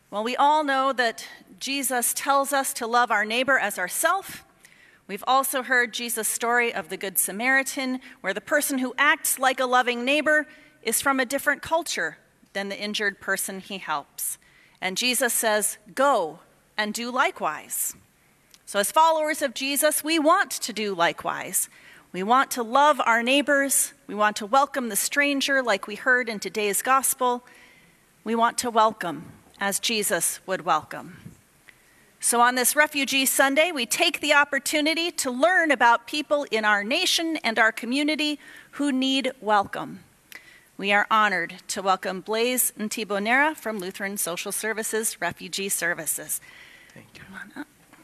Well, we all know that Jesus tells us to love our neighbor as ourselves. We've also heard Jesus' story of the Good Samaritan, where the person who acts like a loving neighbor is from a different culture than the injured person he helps. And Jesus says, go and do likewise. So as followers of Jesus, we want to do likewise. We want to love our neighbors. We want to welcome the stranger like we heard in today's gospel. We want to welcome as Jesus would welcome. So on this Refugee Sunday, we take the opportunity to learn about people in our nation and our community who need welcome. We are honored to welcome Blaise Ntibonera from Lutheran Social Services Refugee Services. Thank you. Come on up.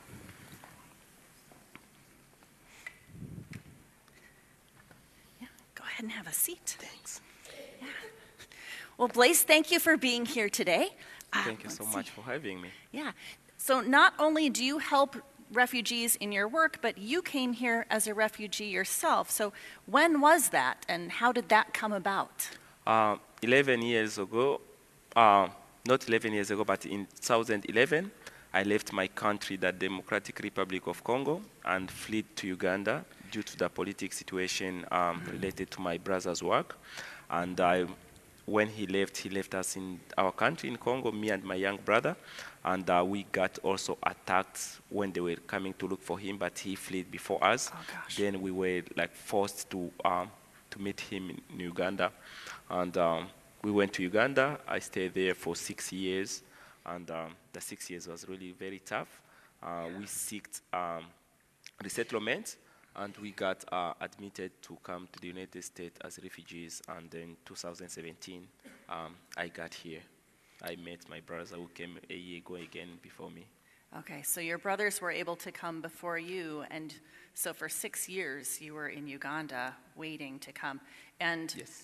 Yeah, go ahead and have a seat. Thanks. Yeah. Well, Blaise, thank you for being here today. Thank you so much for having me. Yeah. So not only do you help refugees in your work, but you came here as a refugee yourself. So when was that, and how did that come about? 11 years ago, not 11 years ago, but in 2011, I left my country, the Democratic Republic of Congo, and fled to Uganda due to the political situation related to my brother's work. And when he left us in our country in Congo, me and my young brother, and we got also attacked when they were coming to look for him, but he fled before us. Oh, gosh. Then we were like forced to meet him in Uganda, and we went to Uganda. I stayed there for 6 years, and the 6 years was really very tough. We sought resettlement, and we got admitted to come to the United States as refugees. And then 2017, I got here. I met my brother who came a year ago again before me. Okay, so your brothers were able to come before you, and so for 6 years you were in Uganda waiting to come. And Yes.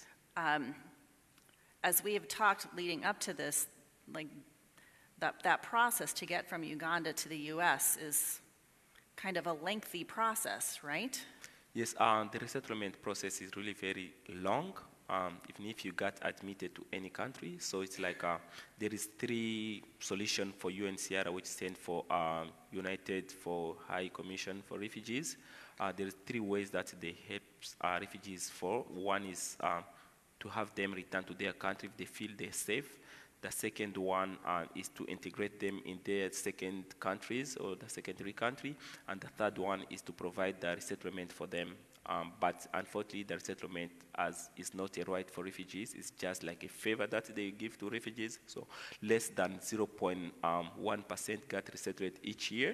As we have talked leading up to this, like that process to get from Uganda to the U.S. is kind of a lengthy process, right? Yes, the resettlement process is really very long, even if you got admitted to any country. So it's like there is 3 solutions for UNHCR, which stand for United for High Commission for Refugees. There are 3 ways that they help refugees for. One is to have them return to their country if they feel they're safe. The second one is to integrate them in their second countries or the secondary country. And the third one is to provide the resettlement for them. But unfortunately, the resettlement is not a right for refugees. It's just like a favor that they give to refugees. So less than 0.1% get resettled each year.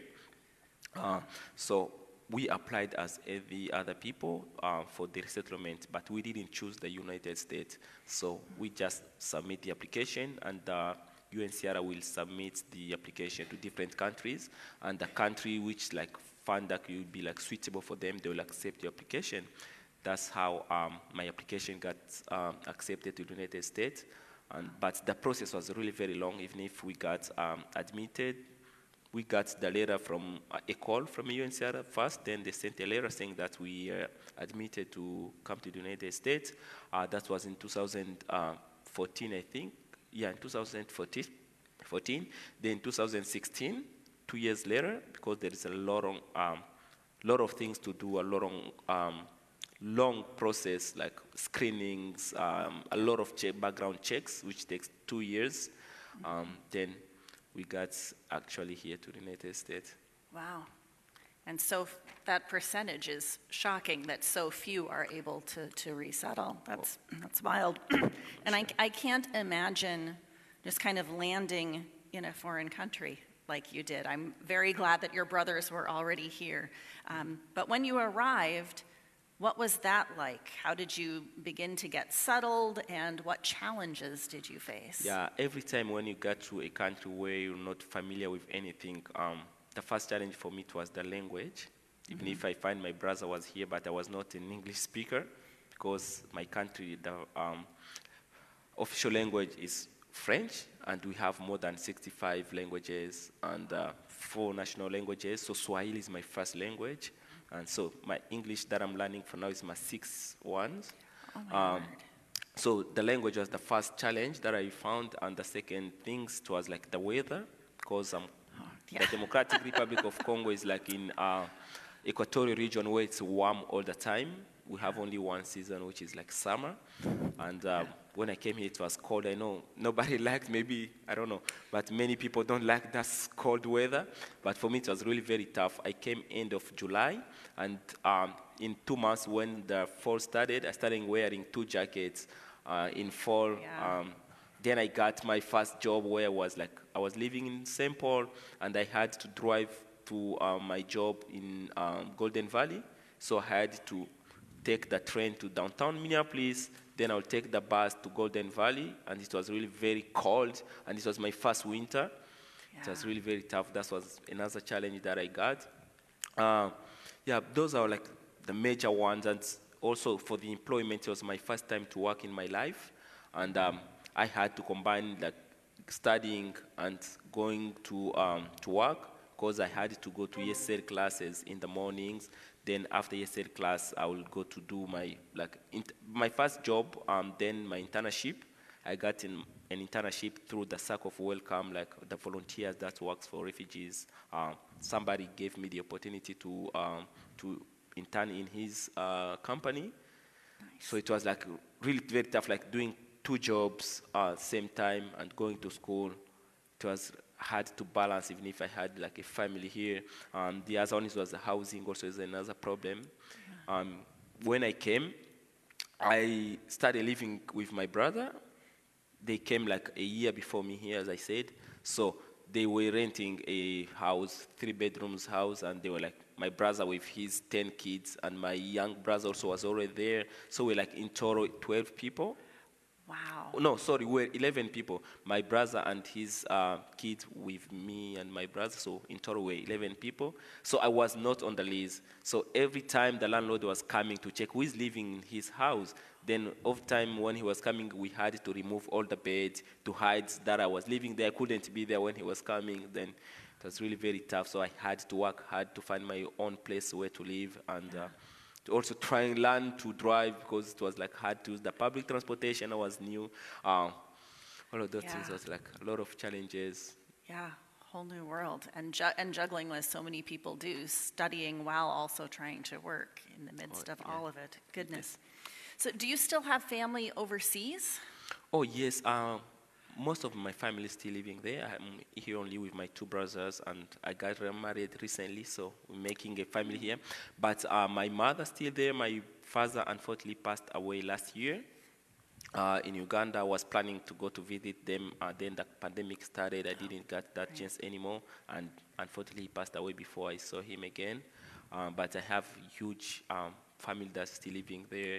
So we applied as every other people for the resettlement, but we didn't choose the United States. So we just submit the application, and UNHCR will submit the application to different countries, and the country which like find that will be like suitable for them, they will accept the application. That's how my application got accepted to the United States. But the process was really very long. Even if we got admitted, we got the letter from a call from UNHCR first, then they sent a letter saying that we are admitted to come to the United States. That was in 2014, I think. Yeah, in 2014. Then 2016, 2 years later, because there is a lot of things to do, a lot of long process like screenings, a lot of background checks, which takes 2 years. Then we got actually here to the United States. Wow. And so that percentage is shocking that so few are able to resettle. That's wild. And I can't imagine just kind of landing in a foreign country like you did. I'm very glad that your brothers were already here. But when you arrived, what was that like? How did you begin to get settled, and what challenges did you face? Yeah, every time when you get to a country where you're not familiar with anything, the first challenge for me was the language. Even if I find my brother was here, but I was not an English speaker, because my country, the official language is French, and we have more than 65 languages and 4 national languages. So Swahili is my first language. And so my English that I'm learning for now is my 6th one. Oh my word. So the language was the first challenge that I found, and the second things was like the weather, because yeah. the Democratic Republic of Congo is like in equatorial region where it's warm all the time. We have only one season, which is like summer. And when I came here, it was cold. I know nobody liked, maybe, I don't know, but many people don't like that cold weather. But for me, it was really very tough. I came end of July, and in 2 months when the fall started, I started wearing 2 jackets in fall. Yeah. Then I got my first job where I was living in St. Paul, and I had to drive to my job in Golden Valley. So I had to take the train to downtown Minneapolis, then I'll take the bus to Golden Valley, and it was really very cold, and it was my first winter. It was really very tough. That was another challenge that I got. Yeah, those are like the major ones, and also for the employment, it was my first time to work in my life, and I had to combine like studying and going to work, because I had to go to ESL classes in the mornings. Then after ESL class, I will go to do my first job, then my internship. I got an internship through the Circle of Welcome, like the volunteers that works for refugees. Somebody gave me the opportunity to intern in his company. Nice. So it was like really very tough, like doing 2 jobs same time and going to school. It was hard to balance, even if I had like a family here. The other one was the housing, also is another problem. When I came, I started living with my brother. They came like a year before me here, as I said. So they were renting a house, 3 bedrooms house, and they were like, my brother with his 10 kids, and my young brother also was already there. So we're like in total 12 people. Wow. No, sorry, we're 11 people. My brother and his kids with me and my brother, so in total we're 11 people. So I was not on the lease. So every time the landlord was coming to check who is living in his house, then off time when he was coming, we had to remove all the beds to hide that I was living there. I couldn't be there when he was coming. Then it was really very tough. So I had to work hard to find my own place where to live, and to also try and learn to drive, because it was like hard to use the public transportation. I was new. All of those things was like a lot of challenges. Yeah, whole new world, and juggling as so many people do, studying while also trying to work in the midst of all of it. Goodness. So do you still have family overseas? Oh, yes. Most of my family is still living there. I'm here only with my 2 brothers, and I got remarried recently, so we're making a family here. But my mother's still there. My father unfortunately passed away last year in Uganda. I was planning to go to visit them. Then the pandemic started. I didn't get that chance anymore, and unfortunately he passed away before I saw him again. But I have huge family that's still living there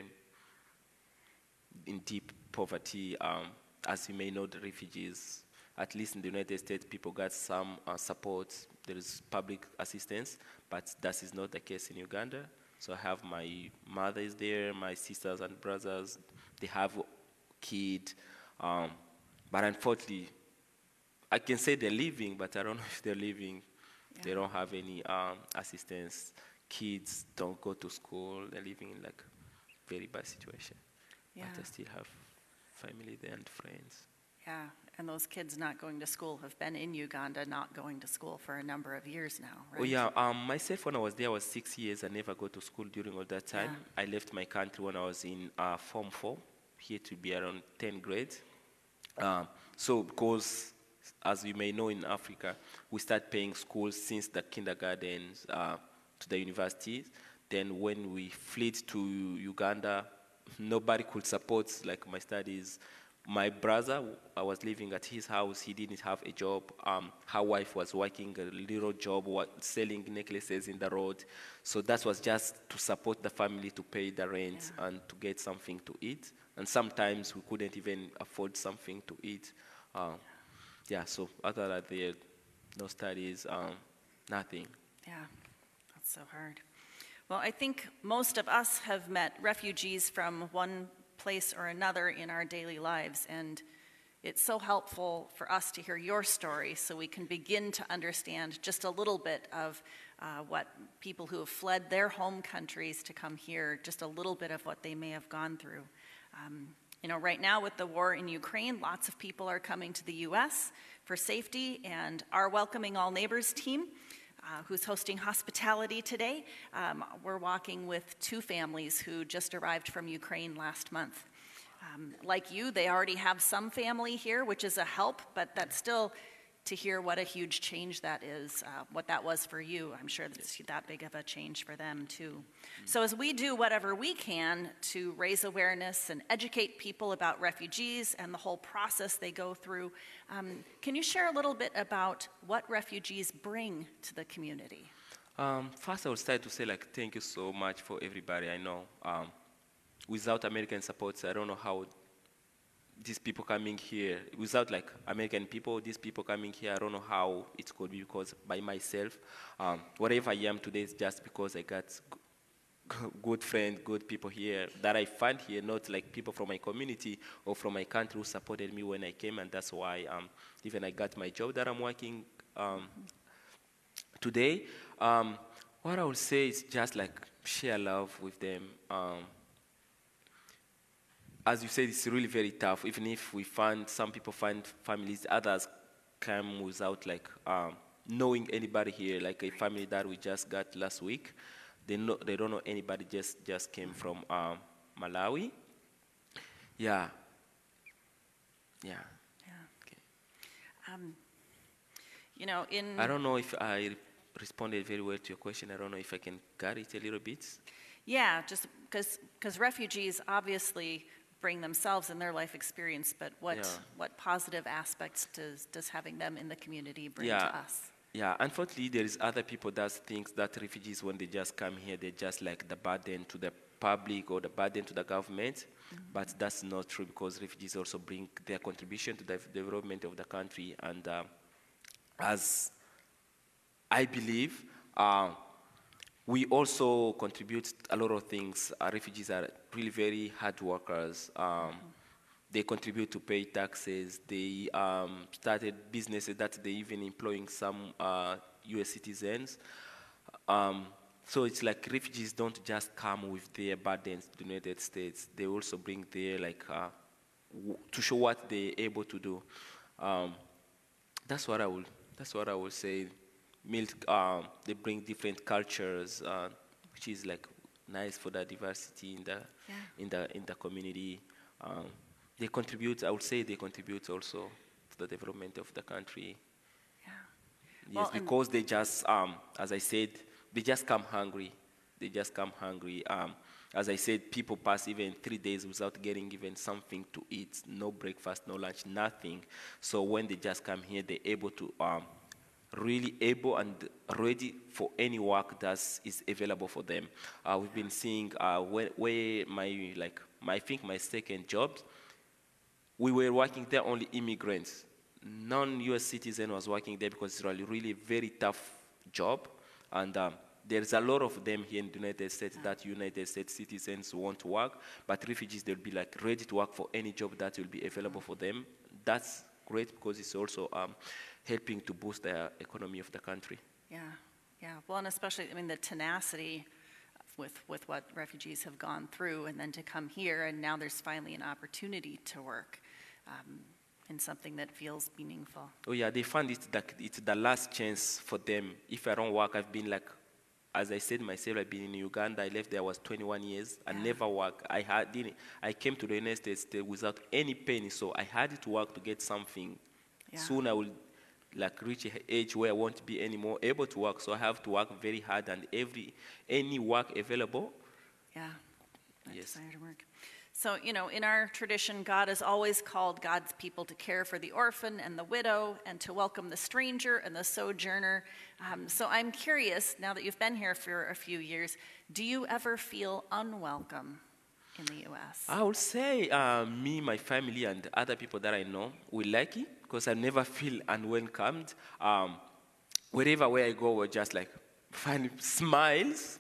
in deep poverty. As you may know, the refugees, at least in the United States, people got some support. There is public assistance, but that is not the case in Uganda. So I have my mother is there, my sisters and brothers. They have kids, but unfortunately, I can say they're living, but I don't know if they're living. Yeah. They don't have any assistance. Kids don't go to school. They're living in like very bad situation. Yeah. But I still have family there and friends. Yeah, and those kids not going to school have been in Uganda, not going to school for a number of years now, right? Oh yeah, myself when I was there, I was 6 years. I never go to school during all that time. Yeah. I left my country when I was in Form 4, here to be around 10th grade. So because, as you may know in Africa, we start paying schools since the kindergarten to the universities. Then when we fled to Uganda, nobody could support like my studies. My brother, I was living at his house. He didn't have a job. Her wife was working a little job, selling necklaces in the road. So that was just to support the family, to pay the rent and to get something to eat. And sometimes we couldn't even afford something to eat. So other than that, no studies, nothing. Yeah, that's so hard. Well, I think most of us have met refugees from one place or another in our daily lives, and it's so helpful for us to hear your story so we can begin to understand just a little bit of what people who have fled their home countries to come here, just a little bit of what they may have gone through. You know, right now with the war in Ukraine, lots of people are coming to the U.S. for safety, and our Welcoming All Neighbors team, who's hosting hospitality today, we're walking with 2 families who just arrived from Ukraine last month. Like you, they already have some family here, which is a help, but that's still, to hear what a huge change that is, what that was for you, I'm sure that's that big of a change for them too. So as we do whatever we can to raise awareness and educate people about refugees and the whole process they go through, can you share a little bit about what refugees bring to the community? First, I would start to say, thank you so much for everybody. I know without American support, I don't know how these people coming here, without American people, these people coming here, I don't know how it could be, because by myself, whatever I am today is just because I got good friends, good people here that I find here, not like people from my community or from my country who supported me when I came, and that's why even I got my job that I'm working today. What I would say is just share love with them. As you said, it's really very tough. Even if some people find families, others come without knowing anybody here. Like a family that we just got last week, they don't know anybody. Just came from Malawi. Yeah. Okay. You know, I don't know if I responded very well to your question. I don't know if I can guard it a little bit. Yeah, just because refugees obviously bring themselves and their life experience, but what positive aspects does having them in the community bring to us? Yeah, unfortunately, there is other people that think that refugees, when they just come here, they're just like the burden to the public or the burden to the government. Mm-hmm. But that's not true, because refugees also bring their contribution to the development of the country. And as I believe, we also contribute a lot of things. Refugees are really very hard workers. They contribute to pay taxes. They started businesses that they even employing some U.S. citizens. So it's like refugees don't just come with their burdens to the United States. They also bring their to show what they're able to do. That's what I would say. They bring different cultures, which is nice for the diversity in the community. They contribute. I would say they contribute also to the development of the country. Yeah. Yes, well, because they just, as I said, they just come hungry. As I said, people pass even 3 days without getting even something to eat. No breakfast, no lunch, nothing. So when they just come here, they're able to. Really able and ready for any work that is available for them. We've been seeing where I think my second job, we were working there only immigrants. Non-U.S. citizen was working there because it's really very tough job, and there's a lot of them here in the United States that United States citizens want to work, but refugees, they'll be ready to work for any job that will be available for them. That's great, because it's also helping to boost the economy of the country. Yeah. Well, and especially, the tenacity with what refugees have gone through, and then to come here, and now there's finally an opportunity to work in something that feels meaningful. Oh yeah, they find it's the last chance for them. If I don't work, I've been as I said myself, I've been in Uganda. I left there, I was 21 years. I never worked. I came to the United States without any penny, so I had to work to get something. Yeah. Soon I will reach an age where I won't be anymore able to work, so I have to work very hard, and any work available. Yeah. Yes. Desire to work. So, in our tradition, God has always called God's people to care for the orphan and the widow, and to welcome the stranger and the sojourner. So I'm curious, now that you've been here for a few years, do you ever feel unwelcome in the U.S.? I would say me, my family, and other people that I know, we're lucky, because I never feel unwelcomed. Wherever where I go, we're just find smiles,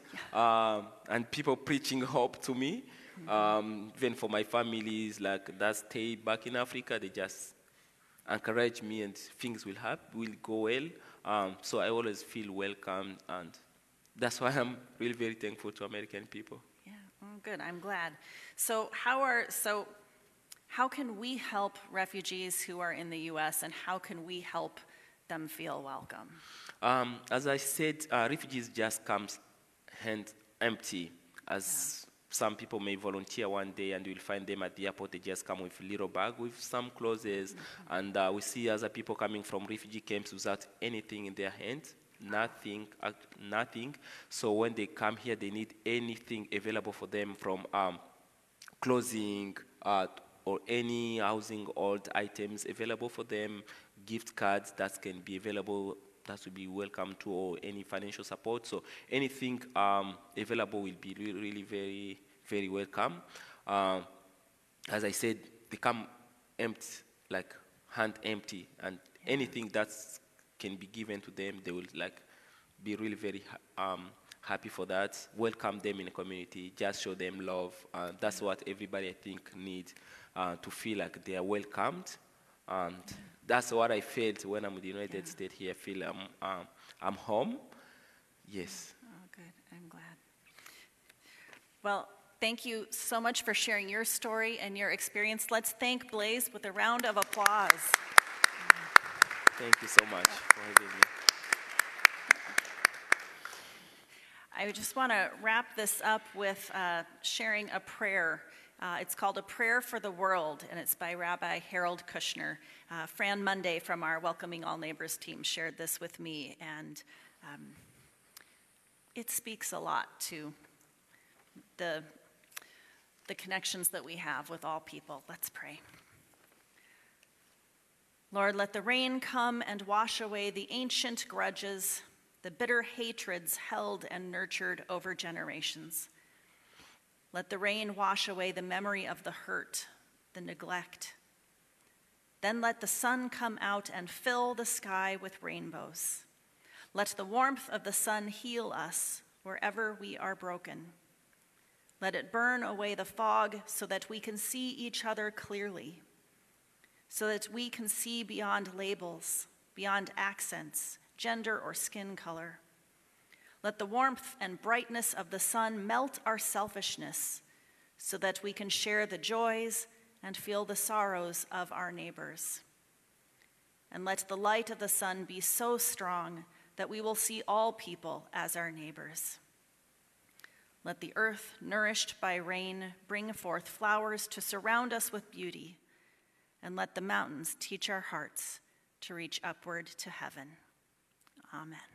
and people preaching hope to me. Even for my families that stay back in Africa, they just encourage me, and things will go well. So I always feel welcome, and that's why I'm really very thankful to American people. Yeah, well, good. I'm glad. So how can we help refugees who are in the U.S., and how can we help them feel welcome? As I said, refugees just come hand empty, as some people may volunteer one day and you'll find them at the airport. They just come with a little bag with some clothes, and we see other people coming from refugee camps without anything in their hands, nothing. So when they come here, they need anything available for them, from clothing or any housing, old items available for them, gift cards that can be available, that will be welcome to, or any financial support. So anything available will be really very, very welcome. As I said, they come empty, like hand empty, and anything that can be given to them, they will be really very happy for that. Welcome them in the community, just show them love. That's what everybody, I think, needs, to feel like they are welcomed. And that's what I felt when I'm in the United States here. I feel I'm home. Yes. Oh, good. I'm glad. Well, thank you so much for sharing your story and your experience. Let's thank Blaise with a round of applause. Thank you so much for having me. I just want to wrap this up with sharing a prayer. It's called A Prayer for the World, and it's by Rabbi Harold Kushner. Fran Monday from our Welcoming All Neighbors team shared this with me, and it speaks a lot to the connections that we have with all people. Let's pray. Lord, let the rain come and wash away the ancient grudges, the bitter hatreds held and nurtured over generations. Let the rain wash away the memory of the hurt, the neglect. Then let the sun come out and fill the sky with rainbows. Let the warmth of the sun heal us wherever we are broken. Let it burn away the fog so that we can see each other clearly, so that we can see beyond labels, beyond accents, gender, or skin color. Let the warmth and brightness of the sun melt our selfishness so that we can share the joys and feel the sorrows of our neighbors. And let the light of the sun be so strong that we will see all people as our neighbors. Let the earth, nourished by rain, bring forth flowers to surround us with beauty, and let the mountains teach our hearts to reach upward to heaven. Amen.